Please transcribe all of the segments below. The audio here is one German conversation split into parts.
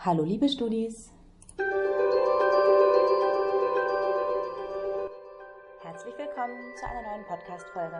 Hallo liebe Studis! Herzlich willkommen zu einer neuen Podcast-Folge.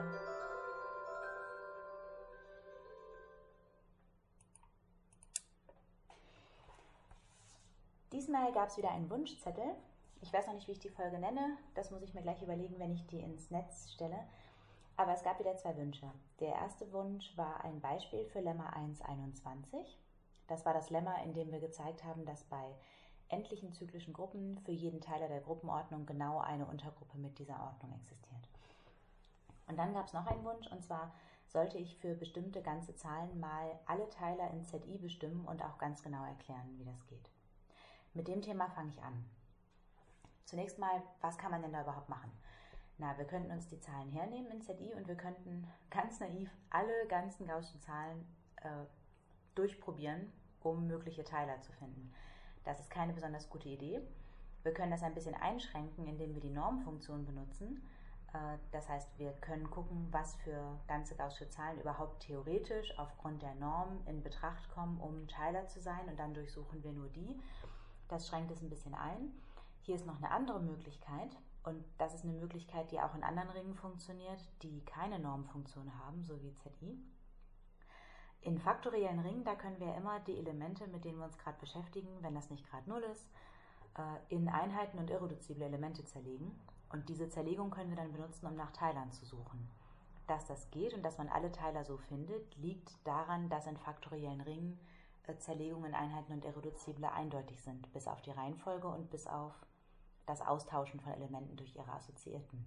Diesmal gab es wieder einen Wunschzettel. Ich weiß noch nicht, wie ich die Folge nenne. Das muss ich mir gleich überlegen, wenn ich die ins Netz stelle. Aber es gab wieder 2 Wünsche. Der erste Wunsch war ein Beispiel für Lemma 1,21. Das war das Lemma, in dem wir gezeigt haben, dass bei endlichen zyklischen Gruppen für jeden Teiler der Gruppenordnung genau eine Untergruppe mit dieser Ordnung existiert. Und dann gab es noch einen Wunsch, und zwar sollte ich für bestimmte ganze Zahlen mal alle Teiler in ZI bestimmen und auch ganz genau erklären, wie das geht. Mit dem Thema fange ich an. Zunächst mal, was kann man denn da überhaupt machen? Na, wir könnten uns die Zahlen hernehmen in ZI und wir könnten ganz naiv alle ganzen gaußschen Zahlen durchprobieren, um mögliche Teiler zu finden. Das ist keine besonders gute Idee. Wir können das ein bisschen einschränken, indem wir die Normfunktion benutzen. Das heißt, wir können gucken, was für ganze gaußsche Zahlen überhaupt theoretisch aufgrund der Norm in Betracht kommen, um Teiler zu sein, und dann durchsuchen wir nur die. Das schränkt es ein bisschen ein. Hier ist noch eine andere Möglichkeit, und das ist eine Möglichkeit, die auch in anderen Ringen funktioniert, die keine Normfunktion haben, so wie ZI. In faktoriellen Ringen, da können wir immer die Elemente, mit denen wir uns gerade beschäftigen, wenn das nicht gerade 0 ist, in Einheiten und irreduzible Elemente zerlegen. Und diese Zerlegung können wir dann benutzen, um nach Teilern zu suchen. Dass das geht und dass man alle Teiler so findet, liegt daran, dass in faktoriellen Ringen Zerlegungen in Einheiten und Irreduzible eindeutig sind, bis auf die Reihenfolge und bis auf das Austauschen von Elementen durch ihre Assoziierten.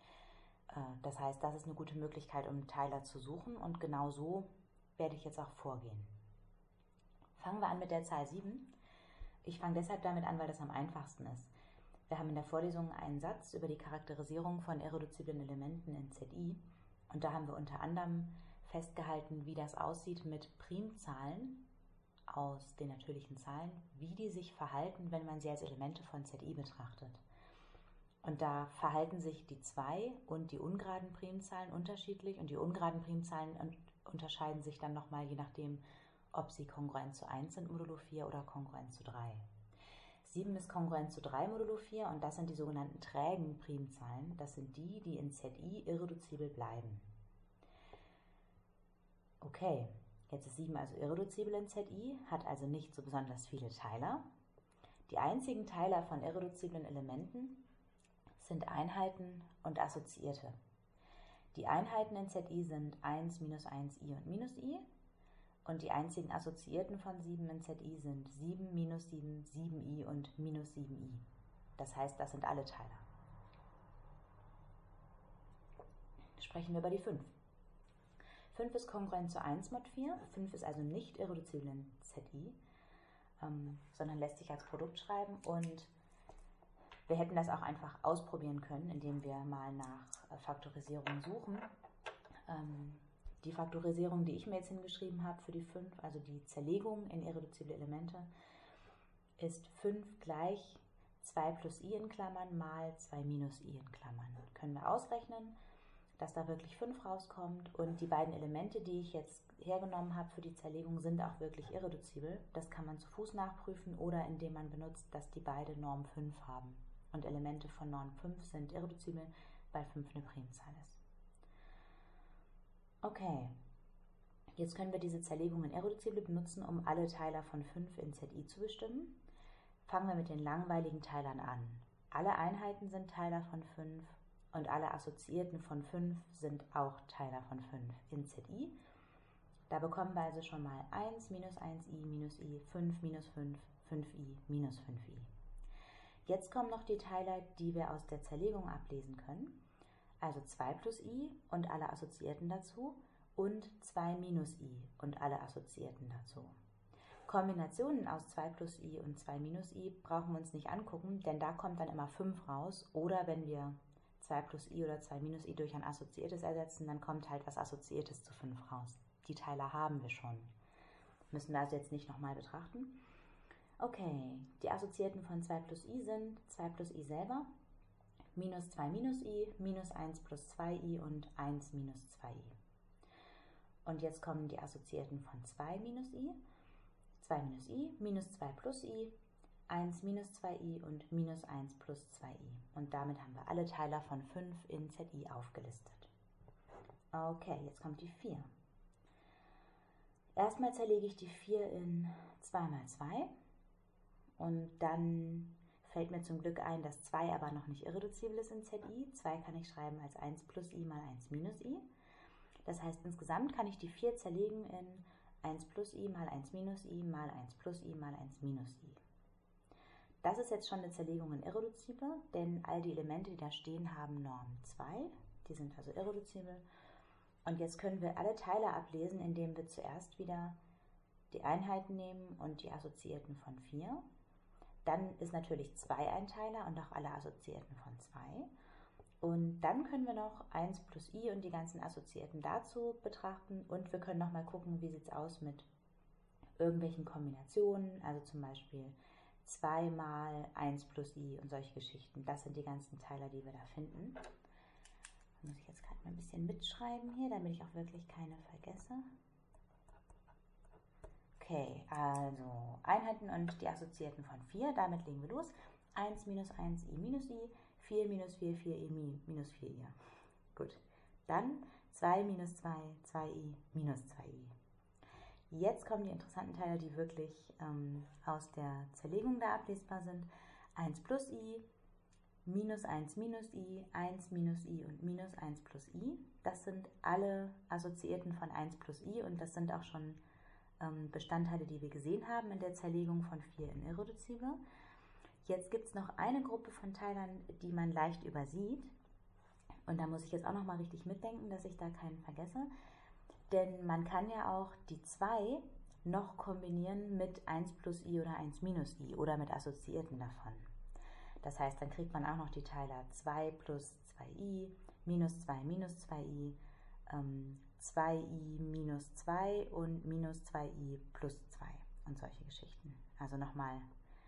Das heißt, das ist eine gute Möglichkeit, um Teiler zu suchen, und genau so werde ich jetzt auch vorgehen. Fangen wir an mit der Zahl 7. Ich fange deshalb damit an, weil das am einfachsten ist. Wir haben in der Vorlesung einen Satz über die Charakterisierung von irreduziblen Elementen in ZI, und da haben wir unter anderem festgehalten, wie das aussieht mit Primzahlen aus den natürlichen Zahlen, wie die sich verhalten, wenn man sie als Elemente von ZI betrachtet. Und da verhalten sich die 2 und die ungeraden Primzahlen unterschiedlich, und die ungeraden Primzahlen unterscheiden sich dann nochmal, je nachdem, ob sie kongruent zu 1 sind modulo 4 oder kongruent zu 3. 7 ist kongruent zu 3 modulo 4, und das sind die sogenannten trägen Primzahlen. Das sind die, die in ZI irreduzibel bleiben. Okay. Jetzt ist 7 also irreduzibel in ZI, hat also nicht so besonders viele Teiler. Die einzigen Teiler von irreduziblen Elementen sind Einheiten und Assoziierte. Die Einheiten in ZI sind 1, minus 1i und minus i, und die einzigen Assoziierten von 7 in ZI sind 7, minus 7, 7i und minus 7i. Das heißt, das sind alle Teiler. Sprechen wir über die 5. 5 ist kongruent zu 1 mod 4. 5 ist also nicht irreduzibel in ZI, sondern lässt sich als Produkt schreiben, und wir hätten das auch einfach ausprobieren können, indem wir mal nach Faktorisierung suchen. Die Faktorisierung, die ich mir jetzt hingeschrieben habe für die 5, also die Zerlegung in irreduzible Elemente, ist 5 gleich 2 plus i in Klammern mal 2 minus i in Klammern. Können wir ausrechnen, dass da wirklich 5 rauskommt, und die beiden Elemente, die ich jetzt hergenommen habe für die Zerlegung, sind auch wirklich irreduzibel. Das kann man zu Fuß nachprüfen oder indem man benutzt, dass die beide Norm 5 haben. Und Elemente von Norm 5 sind irreduzibel, weil 5 eine Primzahl ist. Okay, jetzt können wir diese Zerlegung in irreduzible benutzen, um alle Teiler von 5 in ZI zu bestimmen. Fangen wir mit den langweiligen Teilern an. Alle Einheiten sind Teiler von 5. Und alle Assoziierten von 5 sind auch Teiler von 5 in ZI. Da bekommen wir also schon mal 1, minus 1i, minus i, 5, minus 5, 5i, minus 5i. Jetzt kommen noch die Teiler, die wir aus der Zerlegung ablesen können. Also 2 plus i und alle Assoziierten dazu, und 2 minus i und alle Assoziierten dazu. Kombinationen aus 2 plus i und 2 minus i brauchen wir uns nicht angucken, denn da kommt dann immer 5 raus, oder wenn wir 2 plus i oder 2 minus i durch ein Assoziiertes ersetzen, dann kommt halt was Assoziiertes zu 5 raus. Die Teiler haben wir schon. Müssen wir also jetzt nicht nochmal betrachten. Okay, die Assoziierten von 2 plus i sind 2 plus i selber, minus 2 minus i, minus 1 plus 2i und 1 minus 2i. Und jetzt kommen die Assoziierten von 2 minus i. 2 minus i plus i, 1 minus 2i und minus 1 plus 2i. Und damit haben wir alle Teiler von 5 in ZI aufgelistet. Okay, jetzt kommt die 4. Erstmal zerlege ich die 4 in 2 mal 2 und dann fällt mir zum Glück ein, dass 2 aber noch nicht irreduzibel ist in ZI. 2 kann ich schreiben als 1 plus i mal 1 minus i. Das heißt, insgesamt kann ich die 4 zerlegen in 1 plus i mal 1 minus i mal 1 plus i mal 1 minus i. Das ist jetzt schon eine Zerlegung in irreduzible, denn all die Elemente, die da stehen, haben Norm 2. Die sind also irreduzibel. Und jetzt können wir alle Teile ablesen, indem wir zuerst wieder die Einheiten nehmen und die Assoziierten von 4. Dann ist natürlich 2 ein Teiler und auch alle Assoziierten von 2. Und dann können wir noch 1 plus i und die ganzen Assoziierten dazu betrachten. Und wir können nochmal gucken, wie sieht es aus mit irgendwelchen Kombinationen, also zum Beispiel 2 mal 1 plus i und solche Geschichten. Das sind die ganzen Teiler, die wir da finden. Da muss ich jetzt gerade mal ein bisschen mitschreiben hier, damit ich auch wirklich keine vergesse. Okay, also Einheiten und die Assoziierten von 4, damit legen wir los. 1 minus 1 i minus i, 4 minus 4, 4i minus 4i. Gut, dann 2 minus 2, 2i minus 2i. Jetzt kommen die interessanten Teile, die wirklich aus der Zerlegung da ablesbar sind. 1 plus i, minus 1 minus i, 1 minus i und minus 1 plus i. Das sind alle Assoziierten von 1 plus i und das sind auch schon Bestandteile, die wir gesehen haben in der Zerlegung von 4 in irreduzible. Jetzt gibt es noch eine Gruppe von Teilern, die man leicht übersieht. Und da muss ich jetzt auch noch mal richtig mitdenken, dass ich da keinen vergesse. Denn man kann ja auch die 2 noch kombinieren mit 1 plus i oder 1 minus i oder mit Assoziierten davon. Das heißt, dann kriegt man auch noch die Teiler 2 plus 2i, minus 2 minus 2i, 2i minus 2 und minus 2i plus 2 und solche Geschichten. Also nochmal,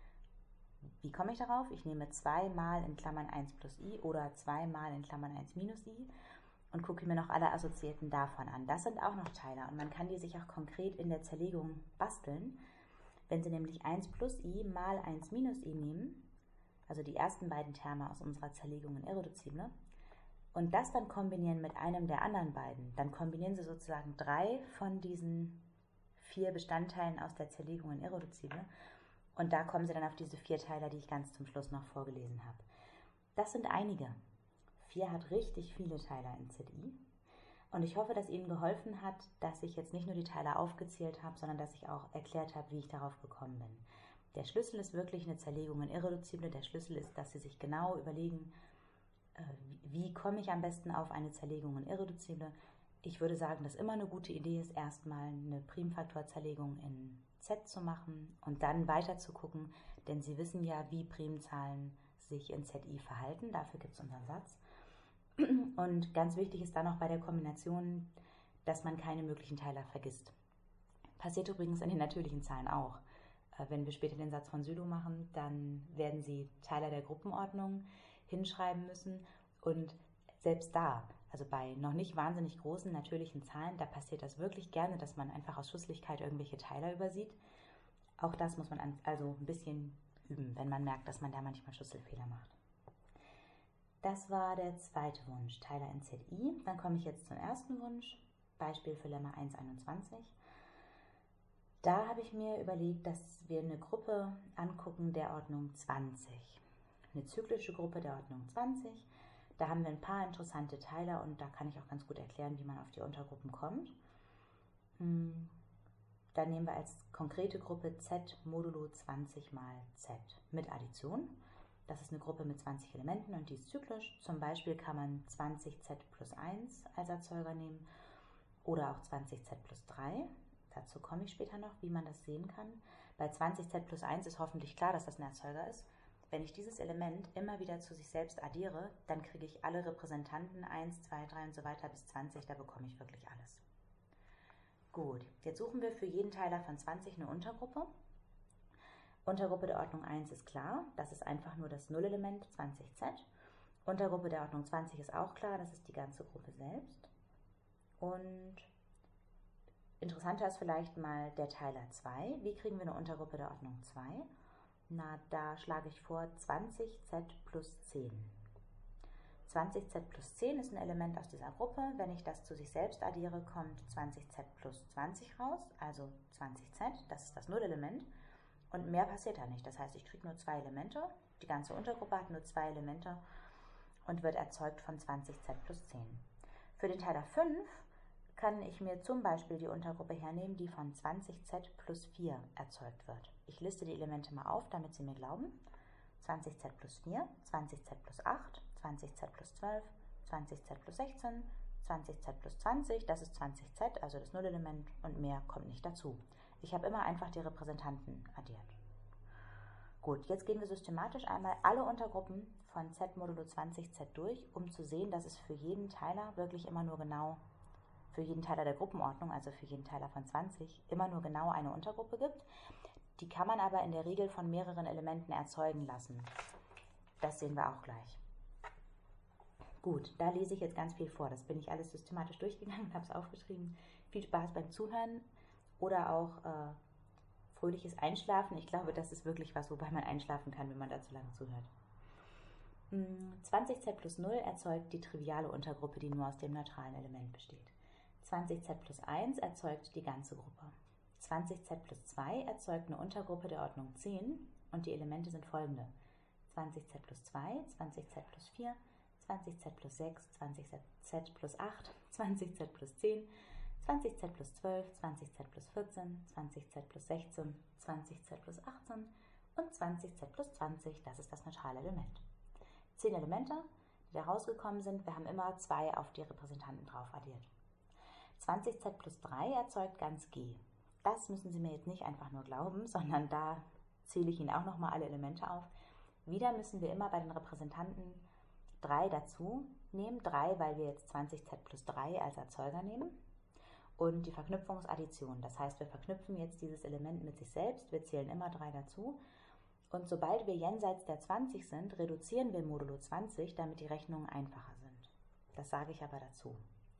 wie komme ich darauf? Ich nehme 2 mal in Klammern 1 plus i oder 2 mal in Klammern 1 minus i und gucke mir noch alle Assoziierten davon an. Das sind auch noch Teiler und man kann die sich auch konkret in der Zerlegung basteln. Wenn Sie nämlich 1 plus i mal 1 minus i nehmen, also die ersten beiden Terme aus unserer Zerlegung in irreduzible, und das dann kombinieren mit einem der anderen beiden, dann kombinieren Sie sozusagen 3 von diesen 4 Bestandteilen aus der Zerlegung in irreduzible und da kommen Sie dann auf diese 4 Teiler, die ich ganz zum Schluss noch vorgelesen habe. Das sind einige. 4 hat richtig viele Teiler in ZI und ich hoffe, dass Ihnen geholfen hat, dass ich jetzt nicht nur die Teiler aufgezählt habe, sondern dass ich auch erklärt habe, wie ich darauf gekommen bin. Der Schlüssel ist wirklich eine Zerlegung in irreduzible. Der Schlüssel ist, dass Sie sich genau überlegen, wie komme ich am besten auf eine Zerlegung in irreduzible. Ich würde sagen, dass immer eine gute Idee ist, erstmal eine Primfaktorzerlegung in Z zu machen und dann weiter zu gucken, denn Sie wissen ja, wie Primzahlen sich in ZI verhalten. Dafür gibt es unseren Satz. Und ganz wichtig ist dann auch bei der Kombination, dass man keine möglichen Teiler vergisst. Passiert übrigens in den natürlichen Zahlen auch. Wenn wir später den Satz von Sydow machen, dann werden Sie Teiler der Gruppenordnung hinschreiben müssen und selbst da, also bei noch nicht wahnsinnig großen natürlichen Zahlen, da passiert das wirklich gerne, dass man einfach aus Schusslichkeit irgendwelche Teiler übersieht. Auch das muss man also ein bisschen üben, wenn man merkt, dass man da manchmal Schlüsselfehler macht. Das war der zweite Wunsch, Teiler in ZI. Dann komme ich jetzt zum ersten Wunsch, Beispiel für Lemma 1,21. Da habe ich mir überlegt, dass wir eine Gruppe angucken der Ordnung 20. Eine zyklische Gruppe der Ordnung 20. Da haben wir ein paar interessante Teiler und da kann ich auch ganz gut erklären, wie man auf die Untergruppen kommt. Dann nehmen wir als konkrete Gruppe Z modulo 20 mal Z mit Addition. Das ist eine Gruppe mit 20 Elementen und die ist zyklisch. Zum Beispiel kann man 20z plus 1 als Erzeuger nehmen oder auch 20z plus 3. Dazu komme ich später noch, wie man das sehen kann. Bei 20z plus 1 ist hoffentlich klar, dass das ein Erzeuger ist. Wenn ich dieses Element immer wieder zu sich selbst addiere, dann kriege ich alle Repräsentanten 1, 2, 3 und so weiter bis 20, da bekomme ich wirklich alles. Gut, jetzt suchen wir für jeden Teiler von 20 eine Untergruppe. Untergruppe der Ordnung 1 ist klar, das ist einfach nur das Nullelement 20z. Untergruppe der Ordnung 20 ist auch klar, das ist die ganze Gruppe selbst. Und Interessanter ist vielleicht mal der Teiler 2. Wie kriegen wir eine Untergruppe der Ordnung 2? Na, da schlage ich vor 20z plus 10. 20z plus 10 ist ein Element aus dieser Gruppe. Wenn ich das zu sich selbst addiere, kommt 20z plus 20 raus, also 20z, das ist das Nullelement. Und mehr passiert da nicht. Das heißt, ich kriege nur 2 Elemente. Die ganze Untergruppe hat nur 2 Elemente und wird erzeugt von 20z plus 10. Für den Teiler 5 kann ich mir zum Beispiel die Untergruppe hernehmen, die von 20z plus 4 erzeugt wird. Ich liste die Elemente mal auf, damit Sie mir glauben. 20z plus 4, 20z plus 8, 20z plus 12, 20z plus 16, 20z plus 20, das ist 20z, also das Nullelement, und mehr kommt nicht dazu. Ich habe immer einfach die Repräsentanten addiert. Gut, jetzt gehen wir systematisch einmal alle Untergruppen von z modulo 20z durch, um zu sehen, dass es für jeden Teiler wirklich immer nur genau, für jeden Teiler der Gruppenordnung, also für jeden Teiler von 20, immer nur genau eine Untergruppe gibt. Die kann man aber in der Regel von mehreren Elementen erzeugen lassen. Das sehen wir auch gleich. Gut, da lese ich jetzt ganz viel vor. Das bin ich alles systematisch durchgegangen und habe es aufgeschrieben. Viel Spaß beim Zuhören oder auch fröhliches Einschlafen. Ich glaube, das ist wirklich was, wobei man einschlafen kann, wenn man da zu lange zuhört. 20z plus 0 erzeugt die triviale Untergruppe, die nur aus dem neutralen Element besteht. 20z plus 1 erzeugt die ganze Gruppe. 20z plus 2 erzeugt eine Untergruppe der Ordnung 10 und die Elemente sind folgende. 20z plus 2, 20z plus 4, 20z plus 6, 20z plus 8, 20z plus 10, 20z plus 12, 20z plus 14, 20z plus 16, 20z plus 18 und 20z plus 20, das ist das neutrale Element. 10 Elemente, die da rausgekommen sind, wir haben immer 2 auf die Repräsentanten drauf addiert. 20z plus 3 erzeugt ganz G. Das müssen Sie mir jetzt nicht einfach nur glauben, sondern da zähle ich Ihnen auch nochmal alle Elemente auf. Wieder müssen wir immer bei den Repräsentanten 3 dazu nehmen. 3, weil wir jetzt 20z plus 3 als Erzeuger nehmen. Und die Verknüpfungsaddition. Das heißt, wir verknüpfen jetzt dieses Element mit sich selbst. Wir zählen immer 3 dazu. Und sobald wir jenseits der 20 sind, reduzieren wir modulo 20, damit die Rechnungen einfacher sind. Das sage ich aber dazu.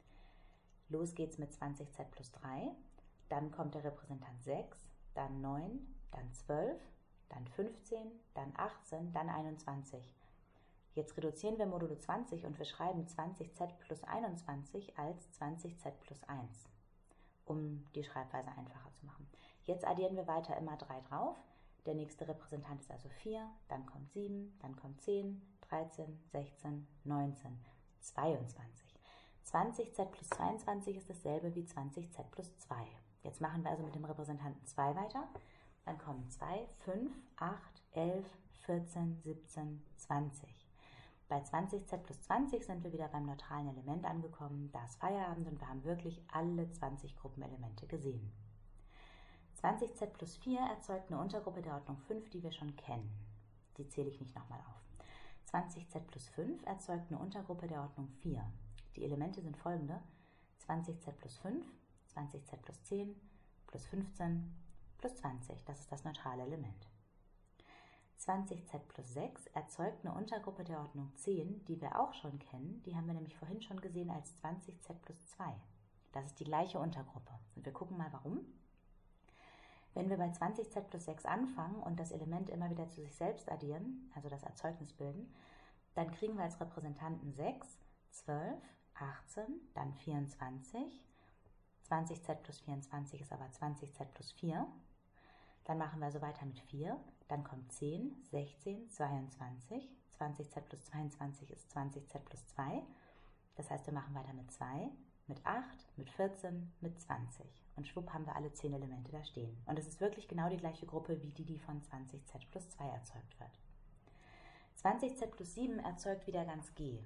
Los geht's mit 20z plus 3. Dann kommt der Repräsentant 6, dann 9, dann 12, dann 15, dann 18, dann 21. Jetzt reduzieren wir modulo 20 und wir schreiben 20z plus 21 als 20z plus 1, um die Schreibweise einfacher zu machen. Jetzt addieren wir weiter immer 3 drauf. Der nächste Repräsentant ist also 4, dann kommt 7, dann kommt 10, 13, 16, 19, 22. 20z plus 22 ist dasselbe wie 20z plus 2. Jetzt machen wir also mit dem Repräsentanten 2 weiter. Dann kommen 2, 5, 8, 11, 14, 17, 20. Bei 20z plus 20 sind wir wieder beim neutralen Element angekommen. Da ist Feierabend und wir haben wirklich alle 20 Gruppenelemente gesehen. 20z plus 4 erzeugt eine Untergruppe der Ordnung 5, die wir schon kennen. Die zähle ich nicht nochmal auf. 20z plus 5 erzeugt eine Untergruppe der Ordnung 4. Die Elemente sind folgende: 20z plus 5, 20z plus 10, plus 15, plus 20. Das ist das neutrale Element. 20z plus 6 erzeugt eine Untergruppe der Ordnung 10, die wir auch schon kennen. Die haben wir nämlich vorhin schon gesehen als 20z plus 2. Das ist die gleiche Untergruppe. Und wir gucken mal, warum. Wenn wir bei 20z plus 6 anfangen und das Element immer wieder zu sich selbst addieren, also das Erzeugnis bilden, dann kriegen wir als Repräsentanten 6, 12, 18, dann 24. 20z plus 24 ist aber 20z plus 4. Dann machen wir also weiter mit 4. Dann kommt 10, 16, 22. 20z plus 22 ist 20z plus 2. Das heißt, wir machen weiter mit 2, mit 8, mit 14, mit 20. Und schwupp haben wir alle 10 Elemente da stehen. Und es ist wirklich genau die gleiche Gruppe wie die von 20z plus 2 erzeugt wird. 20z plus 7 erzeugt wieder ganz G.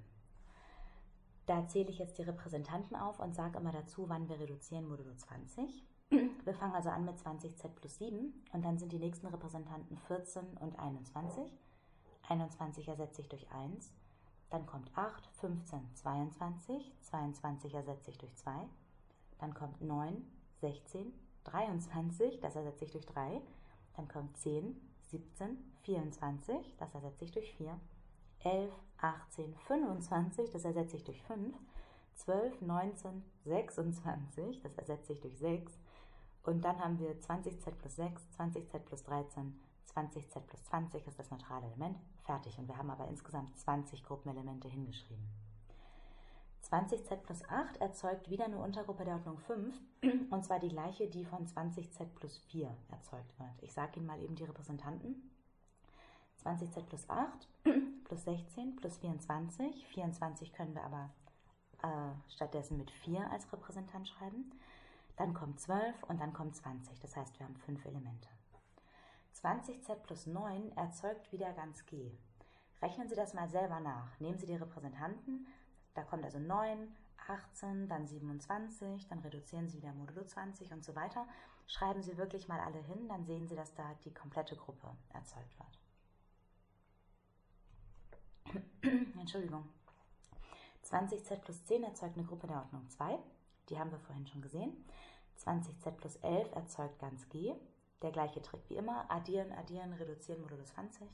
Da zähle ich jetzt die Repräsentanten auf und sage immer dazu, wann wir reduzieren modulo 20. Wir fangen also an mit 20z plus 7 und dann sind die nächsten Repräsentanten 14 und 21. 21 ersetze ich durch 1. Dann kommt 8, 15, 22. 22 ersetze ich durch 2. Dann kommt 9, 16, 23. Das ersetze ich durch 3. Dann kommt 10, 17, 24. Das ersetze ich durch 4. 11, 18, 25, das ersetze ich durch 5, 12, 19, 26, das ersetze ich durch 6, Und dann haben wir 20z plus 6, 20z plus 13, 20z plus 20 ist das neutrale Element. Fertig. Und wir haben aber insgesamt 20 Gruppenelemente hingeschrieben. 20z plus 8 erzeugt wieder eine Untergruppe der Ordnung 5, und zwar die gleiche, die von 20z plus 4 erzeugt wird. Ich sage Ihnen mal eben die Repräsentanten. 20z plus 8 plus 16 plus 24. 24 können wir aber stattdessen mit 4 als Repräsentant schreiben. Dann kommt 12 und dann kommt 20. Das heißt, wir haben 5 Elemente. 20z plus 9 erzeugt wieder ganz G. Rechnen Sie das mal selber nach. Nehmen Sie die Repräsentanten. Da kommt also 9, 18, dann 27, dann reduzieren Sie wieder modulo 20 und so weiter. Schreiben Sie wirklich mal alle hin, dann sehen Sie, dass da die komplette Gruppe erzeugt wird. Entschuldigung. 20z plus 10 erzeugt eine Gruppe der Ordnung 2. Die haben wir vorhin schon gesehen. 20z plus 11 erzeugt ganz G. Der gleiche Trick wie immer. Addieren, addieren, reduzieren, modulo 20.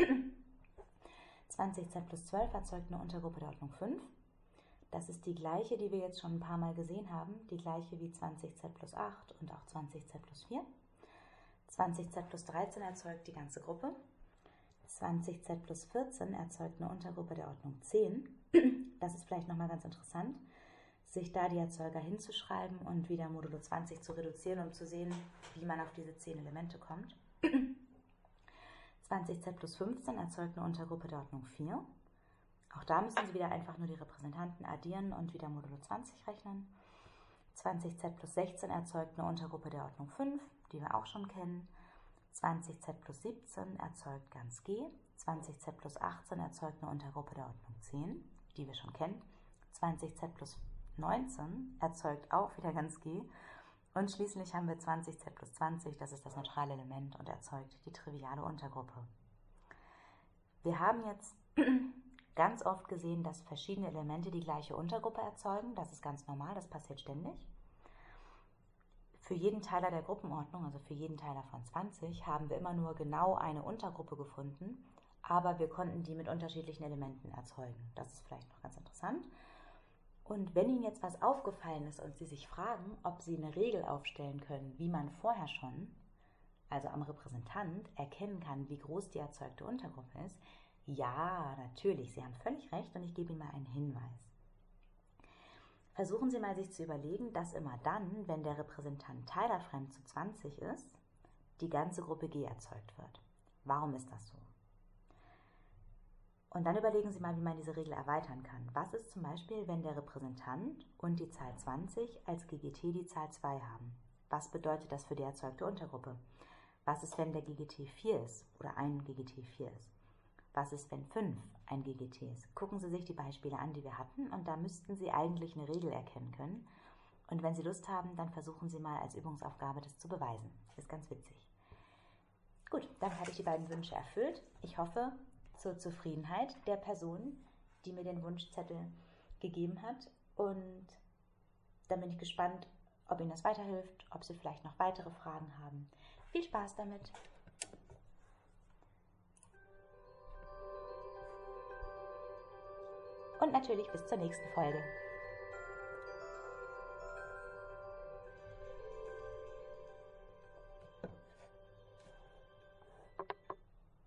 20z plus 12 erzeugt eine Untergruppe der Ordnung 5. Das ist die gleiche, die wir jetzt schon ein paar Mal gesehen haben, die gleiche wie 20z plus 8 und auch 20z plus 4. 20z plus 13 erzeugt die ganze Gruppe. 20z plus 14 erzeugt eine Untergruppe der Ordnung 10. Das ist vielleicht nochmal ganz interessant, sich da die Erzeuger hinzuschreiben und wieder modulo 20 zu reduzieren, um zu sehen, wie man auf diese 10 Elemente kommt. 20z plus 15 erzeugt eine Untergruppe der Ordnung 4. Auch da müssen Sie wieder einfach nur die Repräsentanten addieren und wieder modulo 20 rechnen. 20z plus 16 erzeugt eine Untergruppe der Ordnung 5, die wir auch schon kennen. 20z plus 17 erzeugt ganz G. 20z plus 18 erzeugt eine Untergruppe der Ordnung 10, die wir schon kennen. 20z plus 19 erzeugt auch wieder ganz G. Und schließlich haben wir 20z plus 20, das ist das neutrale Element und erzeugt die triviale Untergruppe. Wir haben jetzt ganz oft gesehen, dass verschiedene Elemente die gleiche Untergruppe erzeugen. Das ist ganz normal, das passiert ständig. Für jeden Teiler der Gruppenordnung, also für jeden Teiler von 20, haben wir immer nur genau eine Untergruppe gefunden, aber wir konnten die mit unterschiedlichen Elementen erzeugen. Das ist vielleicht noch ganz interessant. Und wenn Ihnen jetzt was aufgefallen ist und Sie sich fragen, ob Sie eine Regel aufstellen können, wie man vorher schon, also am Repräsentant, erkennen kann, wie groß die erzeugte Untergruppe ist, ja, natürlich, Sie haben völlig recht und ich gebe Ihnen mal einen Hinweis. Versuchen Sie mal, sich zu überlegen, dass immer dann, wenn der Repräsentant teilerfremd zu 20 ist, die ganze Gruppe G erzeugt wird. Warum ist das so? Und dann überlegen Sie mal, wie man diese Regel erweitern kann. Was ist zum Beispiel, wenn der Repräsentant und die Zahl 20 als GGT die Zahl 2 haben? Was bedeutet das für die erzeugte Untergruppe? Was ist, wenn der GGT 4 ist oder ein GGT 4 ist? Was ist, wenn 5 ein GGT ist? Gucken Sie sich die Beispiele an, die wir hatten, und da müssten Sie eigentlich eine Regel erkennen können. Und wenn Sie Lust haben, dann versuchen Sie mal als Übungsaufgabe das zu beweisen. Das ist ganz witzig. Gut, dann habe ich die beiden Wünsche erfüllt. Ich hoffe, zur Zufriedenheit der Person, die mir den Wunschzettel gegeben hat. Und dann bin ich gespannt, ob Ihnen das weiterhilft, ob Sie vielleicht noch weitere Fragen haben. Viel Spaß damit! Und natürlich bis zur nächsten Folge.